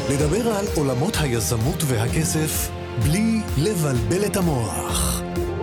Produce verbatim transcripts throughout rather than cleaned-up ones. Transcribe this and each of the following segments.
לדבר על עולמות היזמות והכסף בלי לבלבל את המוח.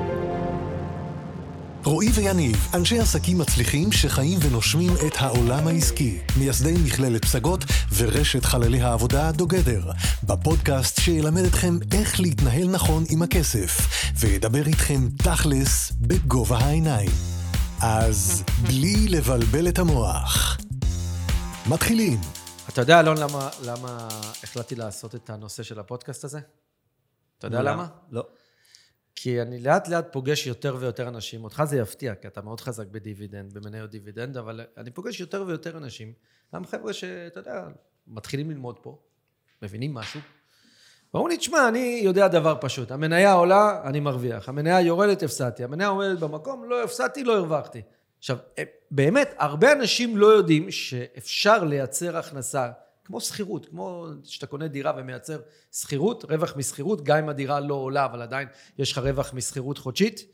רועי ויניב, אנשי עסקים מצליחים שחיים ונושמים את העולם העסקי, מייסדי מכללת פסגות ורשת חללי העבודה דוגדר, בפודקאסט שילמד אתכם איך להתנהל נכון עם הכסף, וידבר איתכם תכלס בגובה העיניים. אז בלי לבלבל את המוח. מתחילים. אתה יודע, אלון, למה, למה החלטתי לעשות את הנושא של הפודקאסט הזה? אתה יודע למה? לא. כי אני לאט לאט פוגש יותר ויותר אנשים, אותך זה יפתיע, כי אתה מאוד חזק בדיבידנד, במניות דיבידנד, אבל אני פוגש יותר ויותר אנשים, גם חבר'ה שאתה יודע, מתחילים ללמוד פה, מבינים משהו, ואומרים לי, תשמע, אני יודע דבר פשוט, המניה עולה, אני מרוויח, המניה יורדת, הפסדתי, המניה עומדת במקום, לא הפסדתי, לא הרווחתי. עכשיו, באמת, הרבה אנשים לא יודעים שאפשר לייצר הכנסה, כמו שכירות, כמו שאתה קונה דירה ומייצר שכירות, רווח משכירות, גם אם הדירה לא עולה, אבל עדיין יש לך רווח משכירות חודשית.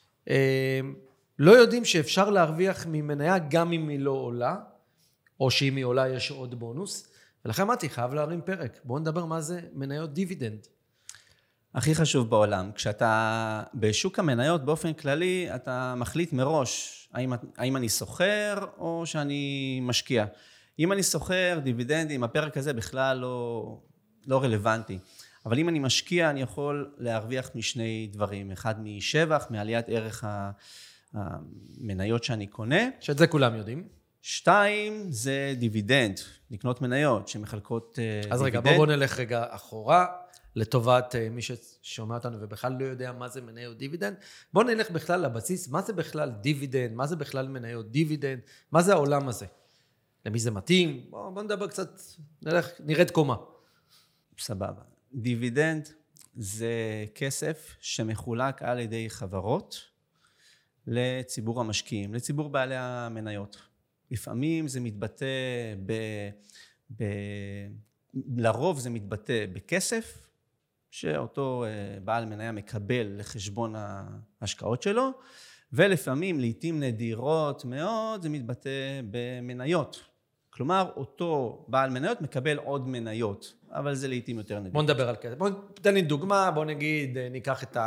לא יודעים שאפשר להרוויח ממניה גם אם היא לא עולה, או שאם היא עולה יש עוד בונוס, ולכן אמרתי, חייב להרים פרק. בואו נדבר מה זה מניות דיבידנד. הכי חשוב בעולם, כשאתה בשוק המניות באופן כללי, אתה מחליט מראש, האם, האם אני סוחר או שאני משקיע. אם אני סוחר, דיבידנדים, הפרק הזה בכלל לא, לא רלוונטי. אבל אם אני משקיע, אני יכול להרוויח משני דברים. אחד משבח, מעליית ערך המניות שאני קונה. שאת זה כולם יודעים. שתיים, זה דיבידנד, לקנות מניות שמחלקות אז דיבידנד. אז רגע, בוא, בוא נלך רגע אחורה, לטובת מי ששומע אותנו ובכלל לא יודע מה זה מניות דיבידנד. בוא נלך בכלל לבסיס, מה זה בכלל דיבידנד, מה זה בכלל מניות דיבידנד, מה זה העולם הזה? למי זה מתאים? בוא, בוא נדבר קצת, נלך, נרד קומה. סבבה. דיבידנד זה כסף שמחולק על ידי חברות לציבור המשקיעים, לציבור בעלי המניות. לפעמים זה מתבטא ב... ב... לרוב זה מתבטא בכסף, שאותו בעל מניה מקבל לחשבון ההשקעות שלו, ולפעמים, לעתים נדירות מאוד, זה מתבטא במניות. כלומר, אותו בעל מניות מקבל עוד מניות, אבל זה לעתים יותר נדיר. בוא נדבר על כסף. בוא תן לי דוגמה, בוא נגיד, ניקח את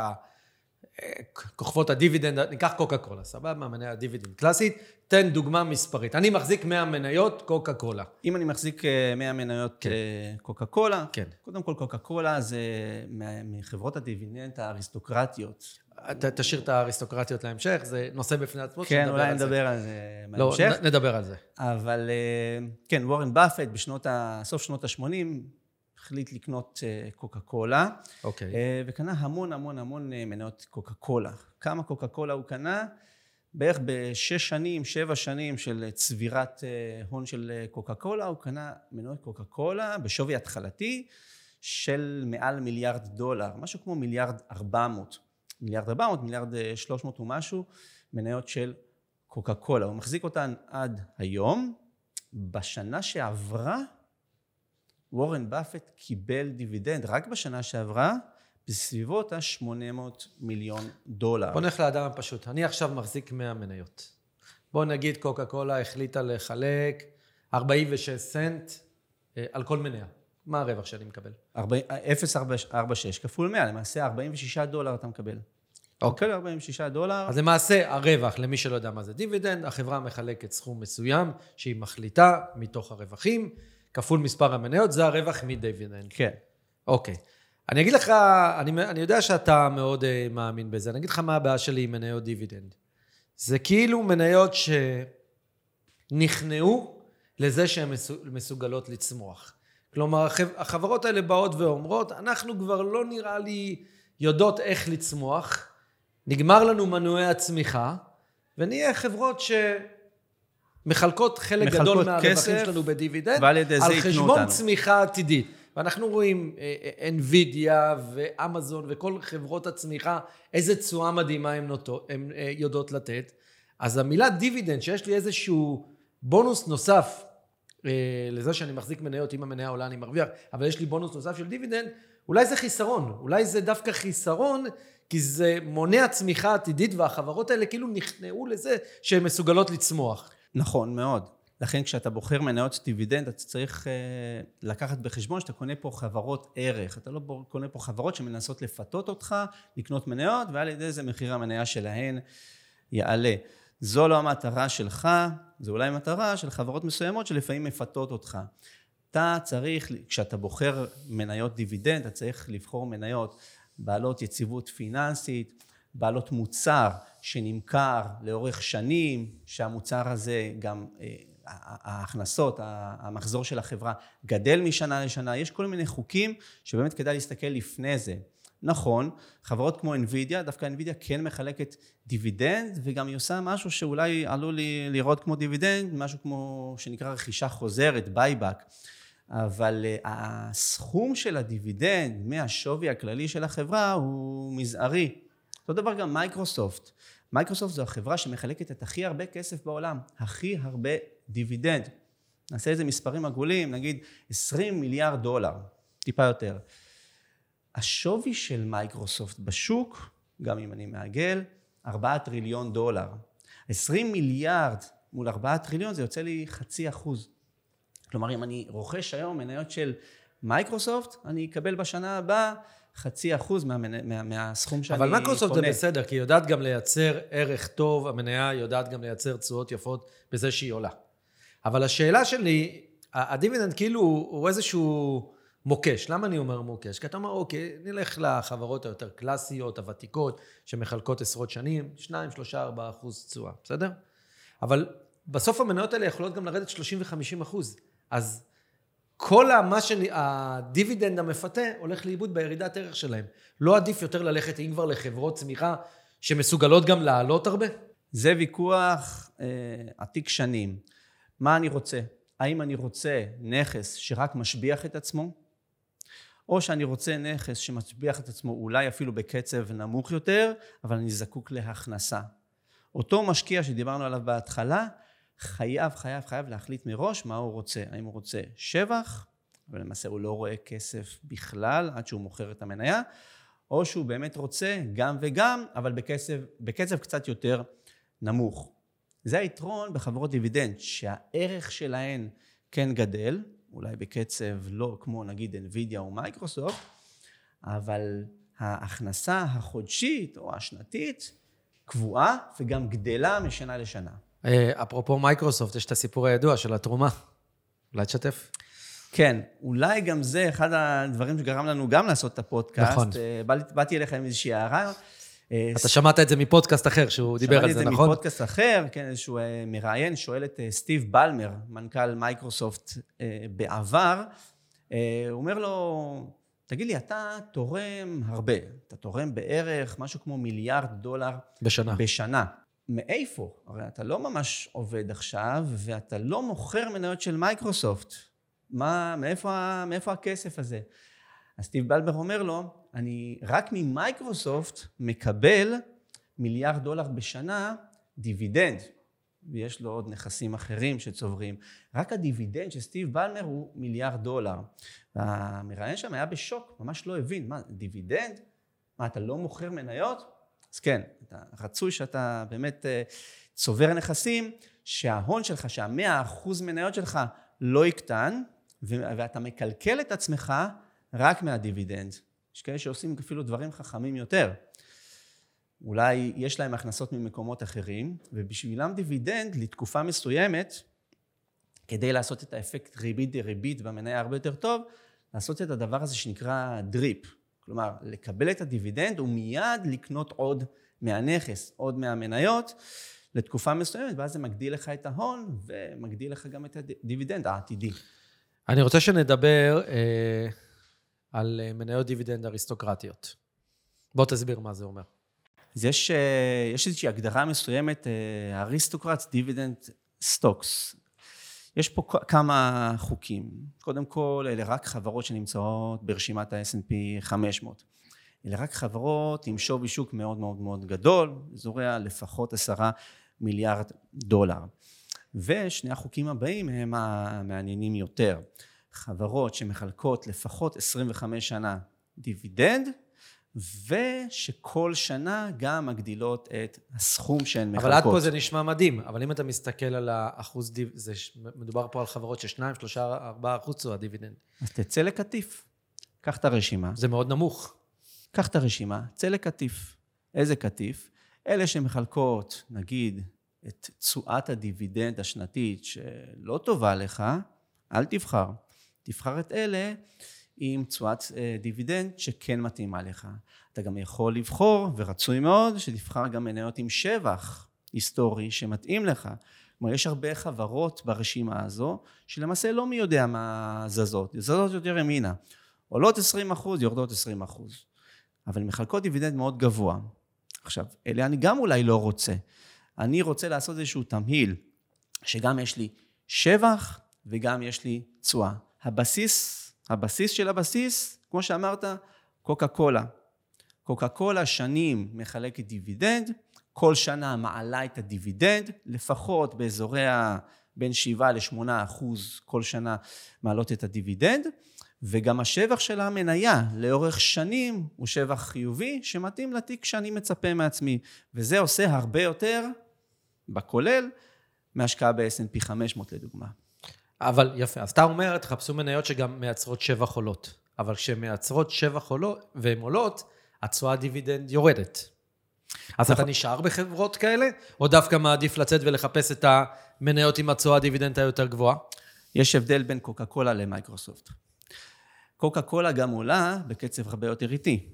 כוכבות הדיבידנד, ניקח קוקה קולה, סבבה? מניה דיבידנד קלאסית, תן דוגמה מספרית. אני מחזיק מאה מניות קוקה קולה. אם אני מחזיק מאה מניות כן. קוקה קולה, כן. קודם כל קוקה קולה זה מחברות הדיבידנד האריסטוקרטיות. ת, תשאיר את האריסטוקרטיות להמשך, זה נושא בפני עצמו. כן, אולי נדבר על זה בהמשך. לא, נדבר על זה. אבל כן, וורן באפט בשנות ה... סוף שנות ה-שמונים, החליט לקנות קוקה קולה. אוקיי. וקנה המון המון המון מניות קוקה קולה. כמה קוקה קולה הוא קנה? בערך בשש שנים, שבע שנים של צבירת הון של קוקה קולה, הוא קנה מניות קוקה קולה בשווי התחלתי של מעל מיליארד דולר, משהו כמו מיליארד ארבע מאות. מיליארד ארבע מאות, מיליארד שלוש מאות ומשהו, מניות של קוקה קולה. הוא מחזיק אותן עד היום. בשנה שעברה, וורן באפט קיבל דיבידנד, רק בשנה שעברה, בסביבות ה-שמונה מאות מיליון דולר. בוא נלך לאדם פשוט. אני עכשיו מחזיק מאה מניות. בוא נגיד קוקה קולה החליטה לחלק ארבעים ושש סנט על כל מניה. מה הרווח שאני מקבל? אפס נקודה ארבעים ושש כפול מאה, למעשה ארבעים ושישה דולר אתה מקבל. אוקיי, ארבעים ושישה דולר. אז למעשה הרווח, למי שלא יודע מה זה דיבידנד, החברה מחלקת סכום מסוים שהיא מחליטה מתוך הרווחים, כפול מספר המניות, זה הרווח מדיבידנד. כן. אוקיי. אני אגיד לך, אני, אני יודע שאתה מאוד uh, מאמין בזה, אני אגיד לך מה הבעיה שלי עם מניות דיבידנד. זה כאילו מניות שנכנעו לזה שהן מסוגלות לצמוח. כלומר, החברות האלה באות ואומרות, אנחנו כבר לא נראה לי יודעות איך לצמוח, נגמר לנו מנועי הצמיחה, ונהיה חברות שמחלקות חלק מחלקות גדול מהרווחים שלנו בדיבידנד, על חשבון צמיחה עתידית. ואנחנו רואים אנווידיה ואמזון וכל חברות הצמיחה, איזה תשואה מדהימה הן יודעות לתת. אז המילה דיבידנד, שיש לי איזשהו בונוס נוסף, לזה שאני מחזיק מניות, אם המניה עולה אני מרוויח, אבל יש לי בונוס נוסף של דיבידנד, אולי זה חיסרון, אולי זה דווקא חיסרון, כי זה מונע צמיחה עתידית, והחברות האלה כאילו נכנעו לזה שהן מסוגלות לצמוח. נכון מאוד. לכן כשאתה בוחר מניות דיבידנד, אתה צריך לקחת בחשבון שאתה קונה פה חברות ערך. אתה לא קונה פה חברות שמנסות לפתות אותך, לקנות מניות, ועל ידי זה מחיר המניה שלהן יעלה. זו לא המטרה שלך, זו אולי מטרה של חברות מסוימות שלפעמים מפתות אותך. אתה צריך, כשאתה בוחר מניות דיבידנד, אתה צריך לבחור מניות בעלות יציבות פיננסית, בעלות מוצר שנמכר לאורך שנים, שהמוצר הזה גם, ההכנסות, המחזור של החברה גדל משנה לשנה. יש כל מיני חוקים שבאמת כדאי להסתכל לפני זה. נכון, חברות כמו NVIDIA, דווקא NVIDIA כן מחלקת דיבידנד, וגם היא עושה משהו שאולי עלול לראות כמו דיבידנד, משהו כמו שנקרא רכישה חוזרת, בייבק. אבל הסכום של הדיבידנד מהשווי הכללי של החברה הוא מזערי. אותו דבר גם מייקרוסופט. מייקרוסופט זו החברה שמחלקת את הכי הרבה כסף בעולם, הכי הרבה דיבידנד. נעשה איזה מספרים עגולים, נגיד עשרים מיליארד דולר, טיפה יותר. השווי של מייקרוסופט בשוק, גם אם אני מעגל, ארבעה טריליון דולר. עשרים מיליארד מול ארבעה טריליון זה יוצא לי חצי אחוז. כלומר, אם אני רוכש היום מניות של מייקרוסופט, אני אקבל בשנה הבאה חצי אחוז מה, מה, מהסכום שאני קונה. אבל מייקרוסופט זה קונה. בסדר, כי היא יודעת גם לייצר ערך טוב, המניה יודעת גם לייצר תשואות יפות בזה שהיא עולה. אבל השאלה שלי, הדיבידנד כאילו הוא איזשהו מוקש. למה אני אומר מוקש? כי אתה אומר, אוקיי, נלך לחברות היותר קלאסיות, הוותיקות, שמחלקות עשרות שנים, שניים, שלושה, ארבעה אחוז תשואה, בסדר? אבל בסוף המניות האלה יכולות גם לרדת שלושים וחמישים אחוז. אז כל מה שהדיבידנד המפתה הולך לאיבוד בירידת ערך שלהם. לא עדיף יותר ללכת, אם כבר לחברות צמיחה, שמסוגלות גם לעלות הרבה? זה ויכוח אה, עתיק שנים. מה אני רוצה? האם אני רוצה נכס שרק משביח את עצמו? או שאני רוצה נכס שמשביח את עצמו אולי אפילו בקצב נמוך יותר, אבל אני זקוק להכנסה. אותו משקיע שדיברנו עליו בהתחלה, חייב, חייב, חייב להחליט מראש מה הוא רוצה. האם הוא רוצה שבח, ולמעשה הוא לא רואה כסף בכלל עד שהוא מוכר את המניה, או שהוא באמת רוצה גם וגם, אבל בקצב, בקצב קצת יותר נמוך. זה היתרון בחברות דיבידנד, שהערך שלהן כן גדל, אולי בקצב לא כמו נגיד NVIDIA או מייקרוסופט, אבל ההכנסה החודשית או השנתית קבועה וגם גדלה משנה לשנה. אפרופו מייקרוסופט, יש את הסיפור הידוע של התרומה. אולי תשתף? כן, אולי גם זה אחד הדברים שגרם לנו גם לעשות את הפודקאסט. נכון. באתי אליך עם איזושהי הערה. אתה שמעת את זה מפודקאסט אחר, שהוא דיבר על זה, נכון? שמעתי את זה מפודקאסט אחר, כן, איזשהו מראיין, שואל את סטיב בלמר, מנכ"ל מייקרוסופט בעבר, הוא אומר לו, תגיד לי, אתה תורם הרבה, אתה תורם בערך משהו כמו מיליארד דולר בשנה. בשנה. מאיפה? הרי אתה לא ממש עובד עכשיו, ואתה לא מוכר מניות של מייקרוסופט. מה, מאיפה, מאיפה הכסף הזה? אז סטיב בלמר אומר לו, אני רק ממייקרוסופט מקבל מיליארד דולר בשנה דיבידנד, ויש לו עוד נכסים אחרים שצוברים. רק הדיבידנד של סטיב בלמר הוא מיליארד דולר. והמראיין שם היה בשוק, ממש לא הבין, מה, דיבידנד? מה, אתה לא מוכר מניות? אז כן, רצוי שאתה באמת צובר נכסים, שההון שלך, שהמאה אחוז מניות שלך לא יקטן, ואתה מקלקל את עצמך רק מהדיבידנד. יש כאלה שעושים אפילו דברים חכמים יותר. אולי יש להם הכנסות ממקומות אחרים, ובשבילם דיבידנד לתקופה מסוימת, כדי לעשות את האפקט ריבית דריבית במניה הרבה יותר טוב, לעשות את הדבר הזה שנקרא דריפ. כלומר, לקבל את הדיבידנד ומיד לקנות עוד מהנכס, עוד מהמניות, לתקופה מסוימת, ואז זה מגדיל לך את ההון, ומגדיל לך גם את הדיבידנד העתידי. אני רוצה שנדבר אה, על מניות דיבידנד אריסטוקרטיות. בוא תסביר מה זה אומר. אז יש, יש איזושהי הגדרה מסוימת, אריסטוקרט דיבידנד סטוקס. יש פה כמה חוקים. קודם כל, אלה רק חברות שנמצאות ברשימת ה-אס אנד פי חמש מאות. אלה רק חברות עם שווי שוק מאוד מאוד מאוד גדול, זורע לפחות עשרה מיליארד דולר. ושני החוקים הבאים הם המעניינים יותר. חברות שמחלקות לפחות עשרים וחמש שנה דיבידנד, ושכל שנה גם מגדילות את הסכום שהן מחלקות. אבל עד פה זה נשמע מדהים, אבל אם אתה מסתכל על האחוז, זה מדובר פה על חברות ששניים, שלושה, ארבעה אחוז צורת דיבידנד. אז תצא לקטיף, קח את הרשימה. זה מאוד נמוך. קח את הרשימה, צא לקטיף. איזה קטיף? אלה שמחלקות, נגיד, את תשואת הדיבידנד השנתית שלא טובה לך, אל תבחר. תבחר את אלה עם תשואת דיבידנד שכן מתאימה לך. אתה גם יכול לבחור, ורצוי מאוד, שתבחר גם מניות עם שבח היסטורי שמתאים לך. כלומר, יש הרבה חברות ברשימה הזו, שלמעשה לא מי יודע מה זזות. זזות יותר ימינה. עולות עשרים אחוז, יורדות עשרים אחוז. אבל מחלקות דיבידנד מאוד גבוה. עכשיו, אלה אני גם אולי לא רוצה. אני רוצה לעשות איזשהו תמהיל, שגם יש לי שבח, וגם יש לי תשואה. הבסיס, הבסיס של הבסיס, כמו שאמרת, קוקה קולה. קוקה קולה שנים מחלקת דיבידנד, כל שנה מעלה את הדיבידנד, לפחות באזורי בין שבעה לשמונה אחוז כל שנה מעלות את הדיבידנד, וגם השבח של המניה לאורך שנים הוא שבח חיובי, שמתאים לתיק שאני מצפה מעצמי, וזה עושה הרבה יותר בכולל, מהשקעה ב-אס אנד פי חמש מאות לדוגמה. אבל יפה, אז אתה אומר, תחפשו מניות שגם מייצרות שבח עולות, אבל כשמייצרות שבח עולות והן עולות, התשואה דיבידנד יורדת. אז אתה נשאר בחברות כאלה, או דווקא מעדיף לצאת ולחפש את המניות עם התשואה דיבידנד היותר גבוהה? יש הבדל בין קוקה קולה למייקרוסופט. קוקה קולה גם עולה בקצב הרבה יותר איטי.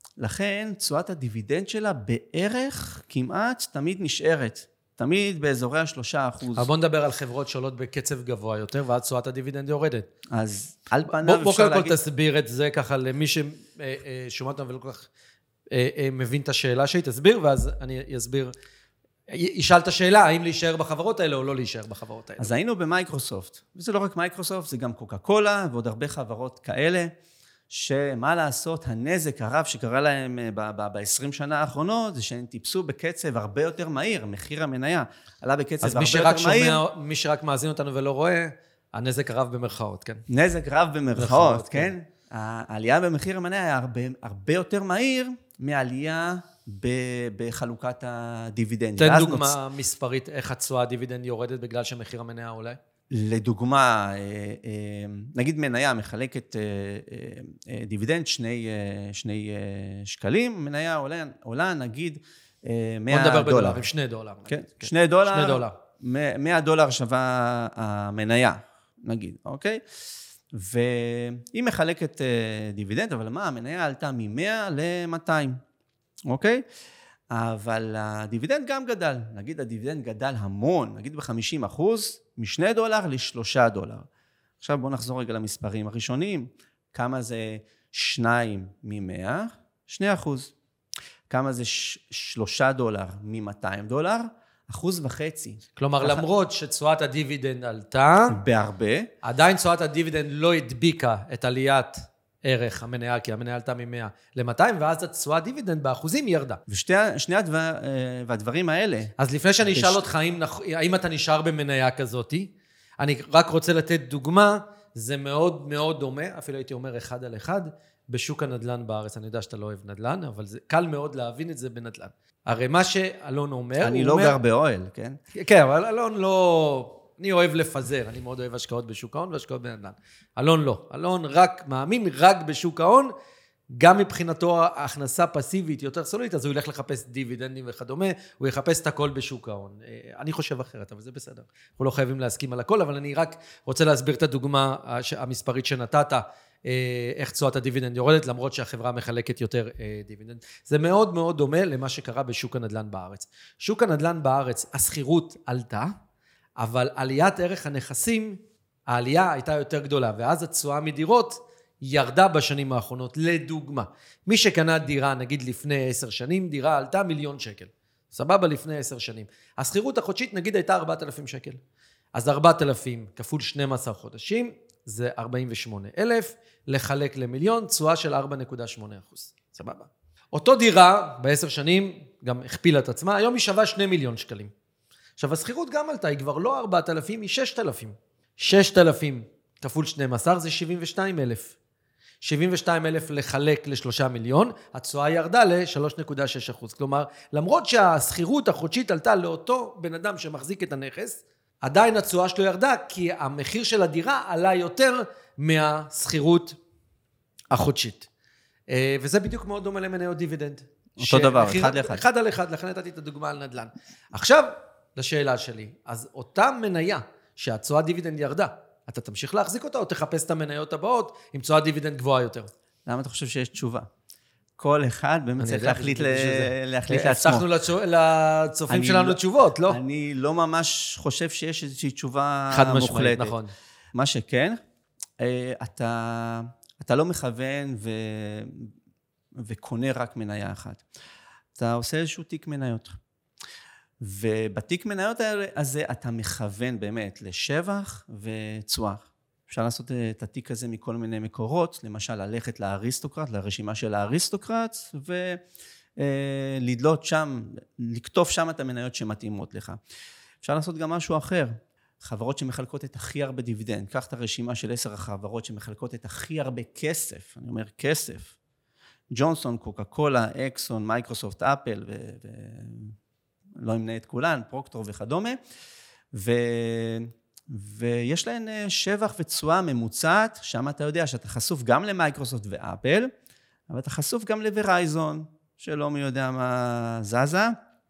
לכן תשואת הדיבידנד שלה בערך כמעט תמיד נשארת. תמיד באזורי השלושה אחוז. אבל בוא נדבר על חברות שעולות בקצב גבוה יותר, ואז תשואת הדיבידנד יורדת. אז על פניו בוא, אפשר בוא להגיד... בוא תסביר את זה ככה למי ששומע אותנו ולא כל כך מבין את השאלה שהיא, תסביר, ואז אני אסביר. ישאל את השאלה, האם להישאר בחברות האלה או לא להישאר בחברות האלה. אז היינו במייקרוסופט, וזה לא רק מייקרוסופט, זה גם קוקה קולה ועוד הרבה חברות כאלה, שמה לעשות, הנזק הרב שקרה להם ב-עשרים שנה האחרונות, זה שהם טיפסו בקצב הרבה יותר מהיר, מחיר המניה עלה בקצב הרבה יותר מהיר. אז מי שרק מאזין אותנו ולא רואה, הנזק רב במרכאות, כן? נזק רב במרכאות, כן? העלייה במחיר המניה היה הרבה, הרבה יותר מהיר מעלייה בחלוקת הדיבידנד. תן דוגמה נוצ... מספרית, איך התשואה הדיבידנד יורדת בגלל שמחיר המניה עולה? לדוגמה, נגיד מניה מחלקת דיבידנד שני, שני שקלים, מניה עולה, עולה נגיד מאה דולר. בוא נדבר בדולר, שני דולר. כן, שני דולר, שני דולר. מאה דולר שווה המניה, נגיד, אוקיי? והיא מחלקת דיבידנד, אבל מה, המניה עלתה מ-מאה ל-מאתיים, אוקיי? אבל הדיבידנד גם גדל, נגיד הדיבידנד גדל המון, נגיד ב-חמישים אחוז, משני דולר לשלושה דולר. עכשיו בואו נחזור רגע למספרים הראשונים, כמה זה שניים ממאה? שני אחוז. כמה זה שלושה דולר ממאתיים דולר? אחוז וחצי. כלומר, למרות שתשואת הדיבידנד עלתה, בהרבה, עדיין תשואת הדיבידנד לא הדביקה את עליית ערך המניה, כי המניה עלתה מ-מאה ל-מאתיים, ואז התשואת דיבידנד באחוזים ירדה. ושני הדבר, והדברים האלה... אז לפני שאני אשאל אותך, האם, האם אתה נשאר במניה כזאת, אני רק רוצה לתת דוגמה, זה מאוד מאוד דומה, אפילו הייתי אומר אחד על אחד, בשוק הנדל"ן בארץ. אני יודע שאתה לא אוהב נדל"ן, אבל זה קל מאוד להבין את זה בנדל"ן. הרי מה שאלון אומר... אני לא אומר, גר באוהל, כן? כן, אבל אלון לא... אני אוהב לפזר, אני מאוד אוהב השקעות בשוק ההון והשקעות בנדל"ן. אלון לא. אלון רק מאמין רק בשוק ההון, גם מבחינתו ההכנסה פסיבית יותר סולית, אז הוא ילך לחפש דיבידנדים וכדומה, הוא יחפש את הכל בשוק ההון. אני חושב אחרת, אבל זה בסדר. אנחנו לא חייבים להסכים על הכל, אבל אני רק רוצה להסביר את הדוגמה המספרית שנתת, איך תשואת הדיבידנד יורדת, למרות שהחברה מחלקת יותר דיבידנד. זה מאוד מאוד דומה למה שקרה בשוק הנדל"ן בארץ. שוק הנדל"ן בארץ, הסחירות עלתה, אבל עליית ערך הנכסים, העלייה הייתה יותר גדולה, ואז התשואה מדירות ירדה בשנים האחרונות. לדוגמה, מי שקנה דירה, נגיד לפני עשר שנים, דירה עלתה מיליון שקל. סבבה, לפני עשר שנים. הסחירות החודשית, נגיד, הייתה ארבעת אלפים שקל. אז ארבעת אלפים כפול שנים עשר חודשים, זה ארבעים ושמונה אלף, לחלק למיליון, תשואה של ארבע נקודה שמונה אחוז. סבבה. אותו דירה, בעשר שנים, גם הכפילה את עצמה, היום היא שווה שני מיליון שקלים. עכשיו, הסחירות גם עלתה, היא כבר לא ארבעת אלפים, היא ששת אלפים. ששת אלפים כפול שנים עשר זה שבעים ושניים אלף. שבעים ושתיים אלף לחלק לשלושה מיליון, התשואה ירדה ל-שלוש נקודה שש אחוז. כלומר, למרות שהסחירות החודשית עלתה לאותו בן אדם שמחזיק את הנכס, עדיין התשואה שלו ירדה, כי המחיר של הדירה עלה יותר מהסחירות החודשית. וזה בדיוק מאוד דומה למניות דיבידנד. אותו דבר, אחד לאחד. אחד על אחד, לכן נתתי את הדוגמה על נדל"ן. עכשיו, לשאלה שלי, אז אותה מניה שהתשואה דיבידנד ירדה, אתה תמשיך להחזיק אותה או תחפש את המניות הבאות עם תשואה דיבידנד גבוהה יותר? למה אתה חושב שיש תשובה? כל אחד באמת צריך להחליט לעצמו. הבטחנו לצופים שלנו תשובות, לא? אני לא ממש חושב שיש איזושהי תשובה חד משמעית, מוחלטת. נכון. מה שכן, אתה לא מכוון וקונה רק מניה אחת. אתה עושה איזשהו תיק מניות. ובתיק מניות הזה אתה מכוון באמת לשבח ותשואה. אפשר לעשות את התיק הזה מכל מיני מקורות, למשל ללכת לאריסטוקרט, לרשימה של האריסטוקרט, ולדלות שם, לקטוף שם את המניות שמתאימות לך. אפשר לעשות גם משהו אחר, חברות שמחלקות את הכי הרבה דיבידנד, קח את הרשימה של עשר החברות שמחלקות את הכי הרבה כסף, אני אומר כסף, ג'ונסון, קוקה קולה, אקסון, מייקרוסופט, אפל, ו... לא אמנה את כולן, פרוקטור וכדומה, ו... ויש להן שבח ותשואה ממוצעת, שם אתה יודע שאתה חשוף גם למייקרוסופט ואפל, אבל אתה חשוף גם לוורייזון, שלא מי יודע מה זזה,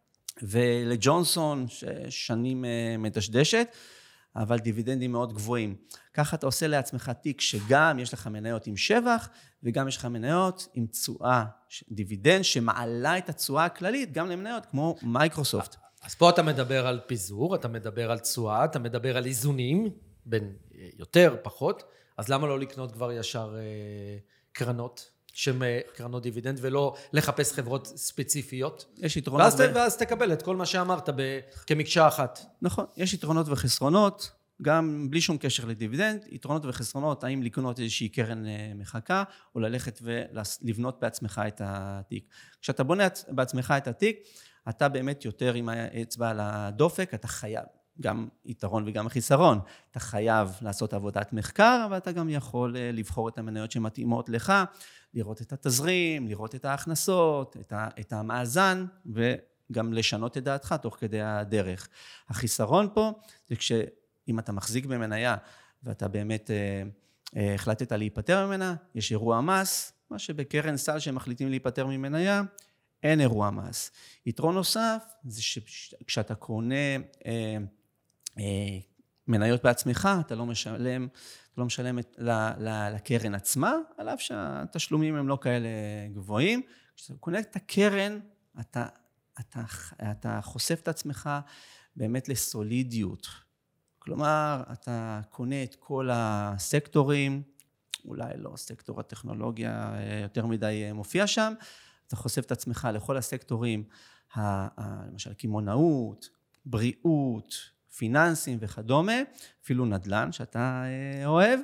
ולג'ונסון, ששנים מדשדשת, אבל דיבידנדים מאוד גבוהים. ככה אתה עושה לעצמך תיק שגם יש לך מניות עם שבח, וגם יש לך מניות עם תשואה, דיבידנד שמעלה את התשואה הכללית, גם למניות כמו מייקרוסופט. אז פה אתה מדבר על פיזור, אתה מדבר על תשואה, אתה מדבר על איזונים, בין יותר, פחות, אז למה לא לקנות כבר ישר אה, קרנות, שהן קרנות דיבידנד, ולא לחפש חברות ספציפיות? יש יתרונות. ואז, ו... ואז תקבל את כל מה שאמרת ב... כמקשה אחת. נכון, יש יתרונות וחסרונות, גם בלי שום קשר לדיבידנד, יתרונות וחסרונות, האם לקנות איזושהי קרן מחכה, או ללכת ולבנות בעצמך את התיק. כשאתה בונה בעצמך את התיק, אתה באמת יותר עם האצבע על הדופק, אתה חייב, גם יתרון וגם חיסרון, אתה חייב לעשות עבודת מחקר, אבל אתה גם יכול לבחור את המניות שמתאימות לך, לראות את התזרים, לראות את ההכנסות, את, ה, את המאזן, וגם לשנות את דעתך תוך כדי הדרך. החיסרון פה, זה כשאם אתה מחזיק במניה, ואתה באמת אה, אה, החלטת להיפטר ממנה, יש אירוע מס, מה שבקרן סל שמחליטים להיפטר ממניה, אין אירוע מס. יתרון נוסף, זה שכשאתה קונה אה, אה, מניות בעצמך, אתה לא משלם, אתה לא משלם את, ל, ל, לקרן עצמה, על אף שהתשלומים הם לא כאלה גבוהים. כשאתה קונה את הקרן, אתה, אתה, אתה חושף את עצמך באמת לסולידיות. כלומר, אתה קונה את כל הסקטורים, אולי לא סקטור הטכנולוגיה יותר מדי מופיע שם, אתה חושף את עצמך לכל הסקטורים, למשל קימונאות, בריאות, פיננסים וכדומה, אפילו נדל"ן שאתה אוהב,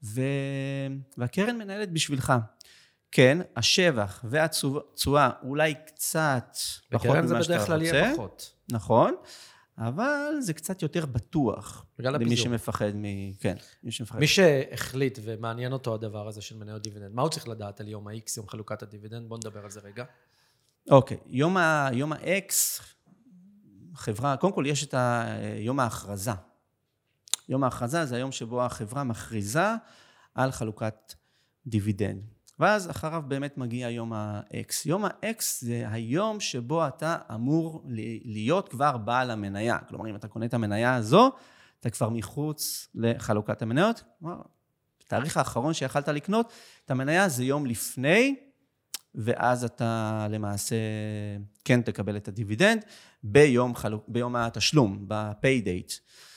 והקרן מנהלת בשבילך. כן, השבח והתשואה אולי קצת פחות ממה שאתה רוצה. בקרן זה בדרך כלל יהיה פחות. נכון, אבל זה קצת יותר בטוח. בגלל הפיזור. למי שמפחד מ... כן, מי שמפחד. מי שהחליט ומעניין אותו הדבר הזה של מניות דיבידנד, מה הוא צריך לדעת על יום ה-X, יום חלוקת הדיבידנד? בוא נדבר על זה רגע. אוקיי, יום ה... יום ה-X, חברה, קודם כל יש את ה... יום ההכרזה. יום ההכרזה זה היום שבו החברה מכריזה על חלוקת דיבידנד. ואז אחריו באמת מגיע יום ה-X. יום ה-X זה היום שבו אתה אמור להיות כבר בעל המניה. כלומר, אם אתה קונה את המניה הזו, אתה כבר מחוץ לחלוקת המניות. כלומר, בתאריך האחרון שיכלת לקנות, את המניה זה יום לפני, ואז אתה למעשה כן תקבל את הדיבידנד ביום, חלוק, ביום התשלום, ב-pay date.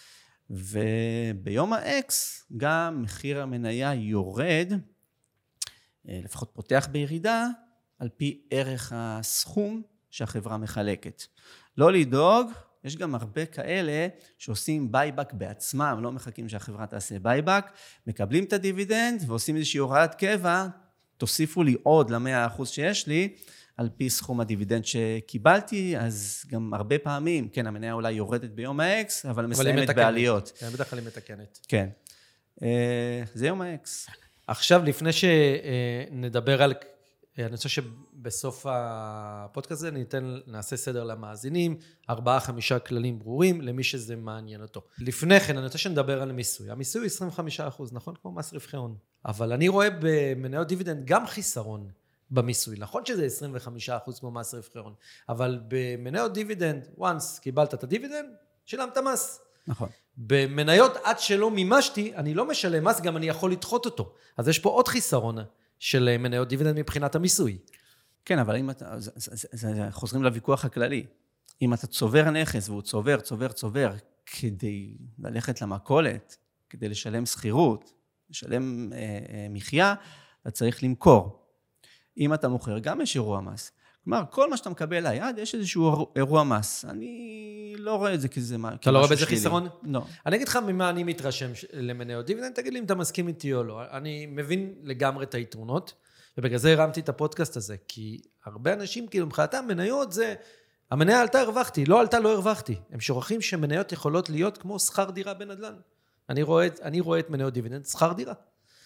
וביום ה-X גם מחיר המניה יורד, לפחות פותח בירידה, על פי ערך הסכום שהחברה מחלקת. לא לדאוג, יש גם הרבה כאלה שעושים בייבק בעצמם, לא מחכים שהחברה תעשה בייבק, מקבלים את הדיבידנד ועושים איזושהי הוראת קבע, תוסיפו לי עוד למאה אחוז שיש לי, על פי סכום הדיבידנד שקיבלתי, אז גם הרבה פעמים, כן, המניה אולי יורדת ביום ה-X, אבל מסיימת בעליות. כן, בדרך כלל היא מתקנת. כן. זה יום ה-X. עכשיו, לפני שנדבר על, אני חושב שבסוף הפודקאסט הזה ניתן, נעשה סדר למאזינים, ארבעה, חמישה כללים ברורים, למי שזה מעניין אותו. לפני כן, אני רוצה שנדבר על מיסוי. המיסוי הוא עשרים וחמישה אחוז, נכון? כמו מס רווחי הון. אבל אני רואה במניות דיבידנד גם חיסרון במיסוי. נכון שזה עשרים וחמישה אחוז כמו מס רווחי הון, אבל במניות דיבידנד, once קיבלת את הדיבידנד, שילמת מס. נכון. במניות עד שלא מימשתי, אני לא משלם מס, גם אני יכול לדחות אותו. אז יש פה עוד חיסרון של מניות דיבידנד מבחינת המיסוי. כן, אבל אם אתה, זה, זה, זה, חוזרים לוויכוח הכללי. אם אתה צובר נכס והוא צובר, צובר, צובר, כדי ללכת למכולת, כדי לשלם שכירות, לשלם אה, אה, מחיה, אתה צריך למכור. אם אתה מוכר, גם יש אירוע מס. כלומר, כל מה שאתה מקבל ליד, יש איזשהו אירוע מס. אני לא רואה את זה כזה משהו שלילי. אתה לא רואה בזה חיסרון? לא. אני אגיד לך ממה אני מתרשם למניות דיבידנד, תגיד לי אם אתה מסכים איתי או לא. אני מבין לגמרי את היתרונות, ובגלל זה הרמתי את הפודקאסט הזה, כי הרבה אנשים, כאילו, מבחינתם, מניות זה, המניה עלתה, הרווחתי, לא עלתה, לא הרווחתי. הם שוכחים שמניות יכולות להיות כמו שכר דירה בנדל"ן. אני רואה, אני רואה את מניות דיבידנד, שכר דירה.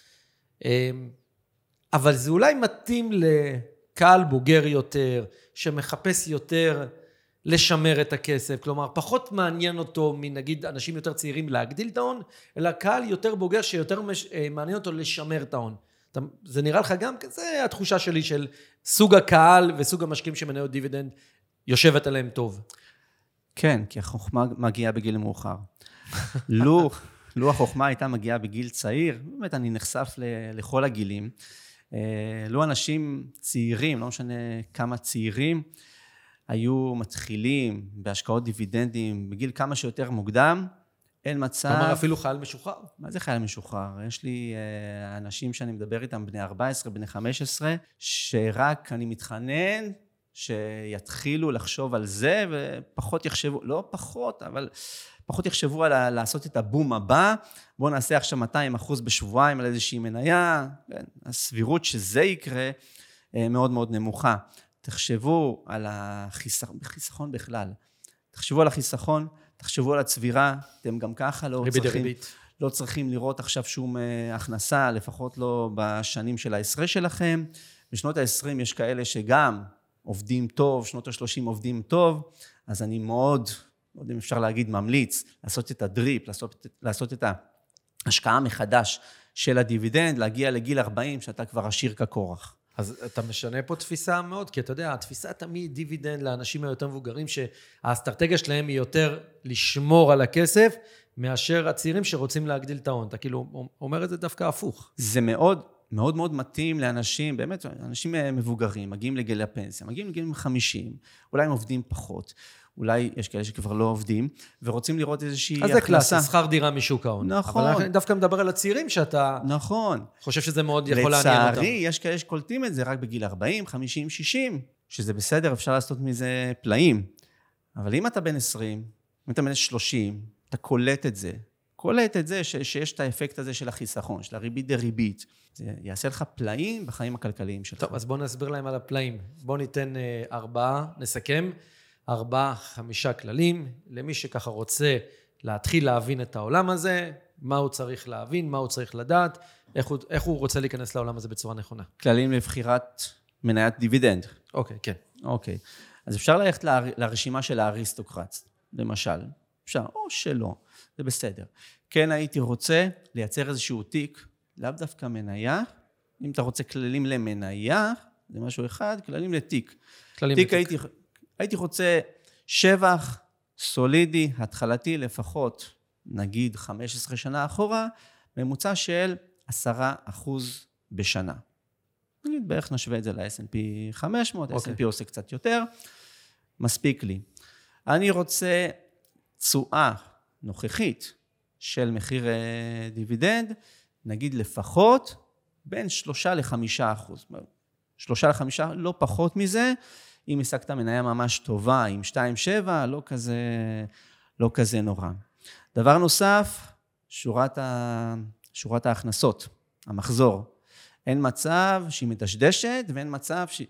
אבל זה אולי מתאים לקהל בוגר יותר, שמחפש יותר לשמר את הכסף, כלומר, פחות מעניין אותו מנגיד אנשים יותר צעירים להגדיל את ההון, אלא קהל יותר בוגר שיותר מעניין אותו לשמר את ההון. זה נראה לך גם, זה התחושה שלי של סוג הקהל וסוג המשקיעים שמניות דיבידנד יושבת עליהם טוב. כן, כי החוכמה מגיעה בגיל מאוחר. לו, לו החוכמה הייתה מגיעה בגיל צעיר, באמת אני נחשף לכל הגילים, לו אנשים צעירים, לא משנה כמה צעירים, היו מתחילים בהשקעות דיבידנדים בגיל כמה שיותר מוקדם, אין מצב... כלומר אפילו חייל משוחרר. מה זה חייל משוחרר? יש לי אנשים שאני מדבר איתם, בני ארבע עשרה, בני חמש עשרה, שרק אני מתחנן שיתחילו לחשוב על זה, ופחות יחשבו, לא פחות, אבל פחות יחשבו על לעשות את הבום הבא, בואו נעשה עכשיו מאתיים אחוז בשבועיים על איזושהי מניה, הסבירות שזה יקרה מאוד מאוד נמוכה. תחשבו על החיסכון, חיסכון בכלל, תחשבו על החיסכון, תחשבו על הצבירה, אתם גם ככה לא צריכים, לא צריכים לראות עכשיו שום הכנסה, לפחות לא בשנים של העשרה שלכם. בשנות העשרים יש כאלה שגם עובדים טוב, שנות השלושים עובדים טוב, אז אני מאוד, לא יודע אם אפשר להגיד, ממליץ, לעשות את הדריפ, לעשות, לעשות את ההשקעה מחדש של הדיבידנד, להגיע לגיל ארבעים, שאתה כבר עשיר כקורח. אז אתה משנה פה תפיסה מאוד, כי אתה יודע, התפיסה תמיד דיבידנד לאנשים היותר מבוגרים, שהאסטרטגיה שלהם היא יותר לשמור על הכסף, מאשר הצעירים שרוצים להגדיל את ההון. אתה כאילו אומר את זה דווקא הפוך. זה מאוד, מאוד מאוד מתאים לאנשים, באמת, אנשים מבוגרים, מגיעים לגיל הפנסיה, מגיעים לגיל חמישים, אולי הם עובדים פחות, אולי יש כאלה שכבר לא עובדים, ורוצים לראות איזושהי הכנסה. אז זה קלאסי, שכר דירה משוק ההון. נכון. אבל אני דווקא מדבר על הצעירים שאתה... נכון. חושב שזה מאוד יכול לעניין אותם. לצערי, יש כאלה שקולטים את זה רק בגיל ארבעים, חמישים, שישים, שזה בסדר, אפשר לעשות מזה פלאים. אבל אם אתה בן עשרים, אם אתה בן שלושים, אתה קולט את זה. קולט את זה ש- שיש את האפקט הזה של החיסכון, של הריבית דריבית. זה יעשה לך פלאים בחיים הכלכליים שלך. טוב, אז בואו נסביר להם על הפלאים. בואו ניתן ארבעה, נסכם. ארבעה, חמישה כללים, למי שככה רוצה להתחיל להבין את העולם הזה, מה הוא צריך להבין, מה הוא צריך לדעת, איך הוא, איך הוא רוצה להיכנס לעולם הזה בצורה נכונה. כללים לבחירת מניית דיבידנד. אוקיי, כן. אוקיי. אז אפשר ללכת לרשימה של האריסטוקרט, למשל. אפשר, או שלא, זה בסדר. כן הייתי רוצה לייצר איזשהו תיק, לאו דווקא מניה, אם אתה רוצה כללים למניה, זה משהו אחד, כללים לתיק. כללים תיק לתיק. הייתי... הייתי רוצה שבח סולידי, התחלתי לפחות, נגיד חמש עשרה שנה אחורה, ממוצע של עשרה אחוז בשנה. נגיד בערך נשווה את זה ל-אס אנד פי חמש מאות, ה-אס אנד פי עושה קצת יותר, מספיק לי. אני רוצה תשואה נוכחית של מחיר דיבידנד, נגיד לפחות בין שלושה לחמישה אחוז. שלושה לחמישה, לא פחות מזה, אם השגת מניה ממש טובה, עם שתיים שבע, לא כזה, לא כזה נורא. דבר נוסף, שורת, ה, שורת ההכנסות, המחזור. אין מצב שהיא מדשדשת, ואין מצב שהיא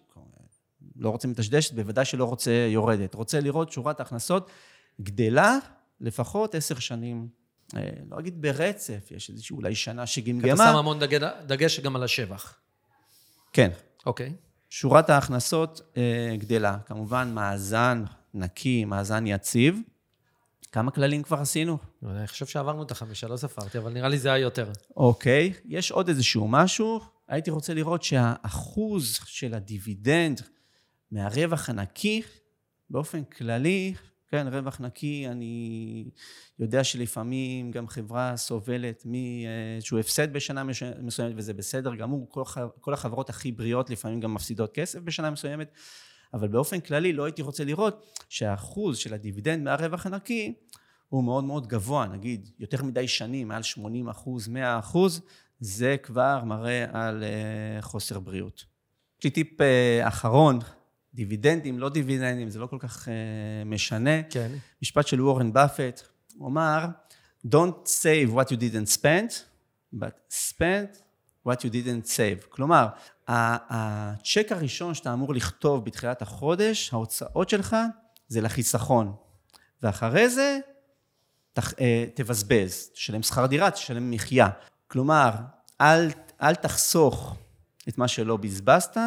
לא רוצה מדשדשת, בוודאי שלא רוצה יורדת. רוצה לראות שורת ההכנסות גדלה לפחות עשר שנים לא אגיד ברצף, יש איזושהי אולי שנה שגמגמה. אתה שם המון דגש גם על השבח. כן. אוקיי. שורת ההכנסות גדלה. כמובן, מאזן נקי, מאזן יציב. כמה כללים כבר עשינו? אני חושב שעברנו את החמישה, לא ספרתי, אבל נראה לי זה היה יותר. אוקיי. יש עוד איזשהו משהו. הייתי רוצה לראות שהאחוז של הדיבידנד מהרווח הנקי, באופן כללי, כן, רווח נקי, אני יודע שלפעמים גם חברה סובלת מאיזשהו הפסד בשנה מסוימת, וזה בסדר גמור, כל, כל החברות הכי בריאות לפעמים גם מפסידות כסף בשנה מסוימת, אבל באופן כללי לא הייתי רוצה לראות שהאחוז של הדיבידנד מהרווח הנקי הוא מאוד מאוד גבוה, נגיד יותר מדי שנים, מעל שמונים אחוז, מאה אחוז, זה כבר מראה על חוסר בריאות. יש לי טיפ אחרון, דיבידנדים, לא דיבידנדים, זה לא כל כך uh, משנה. כן. משפט של וורן באפט, הוא אמר, Don't save what you didn't spend, but spend what you didn't save. כלומר, הצ'ק הראשון שאתה אמור לכתוב בתחילת החודש, ההוצאות שלך זה לחיסכון. ואחרי זה, תח, uh, תבזבז, תשלם שכר דירה, תשלם מחיה. כלומר, אל, אל תחסוך את מה שלא בזבזת,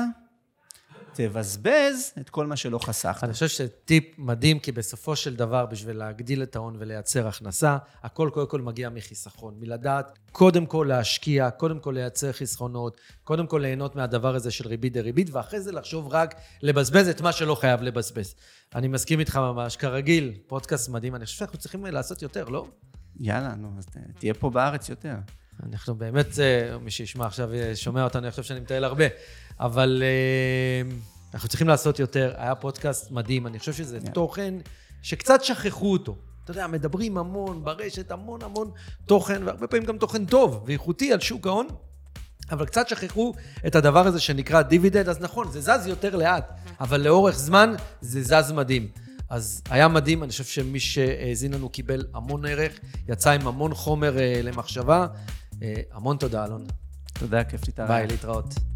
תבזבז את כל מה שלא חסכת. אני חושב שטיפ מדהים, כי בסופו של דבר, בשביל להגדיל את ההון ולייצר הכנסה, הכל קודם כל מגיע מחיסכון. מלדעת, קודם כל להשקיע, קודם כל לייצר חסכונות, קודם כל ליהנות מהדבר הזה של ריבית דריבית, ואחרי זה לחשוב רק לבזבז את מה שלא חייב לבזבז. אני מסכים איתך ממש, כרגיל, פודקאסט מדהים, אני חושב שאנחנו צריכים לעשות יותר, לא? יאללה, נו, אז תהיה פה בארץ יותר. אנחנו באמת, מי שישמע עכשיו, שומע אותנו, אני חושב שאני מטייל הרבה, אבל אנחנו צריכים לעשות יותר. היה פודקאסט מדהים, אני חושב שזה תוכן שקצת שכחו אותו. אתה יודע, מדברים המון ברשת, המון המון תוכן, והרבה פעמים גם תוכן טוב ואיכותי על שוק ההון, אבל קצת שכחו את הדבר הזה שנקרא דיבידנד, אז נכון, זה זז יותר לאט, אבל לאורך זמן זה זז מדהים. אז היה מדהים, אני חושב שמי שהזין לנו קיבל המון ערך, יצא עם המון חומר למחשבה. המון תודה, אלון. תודה, כיף להתראות. ביי, להתראות.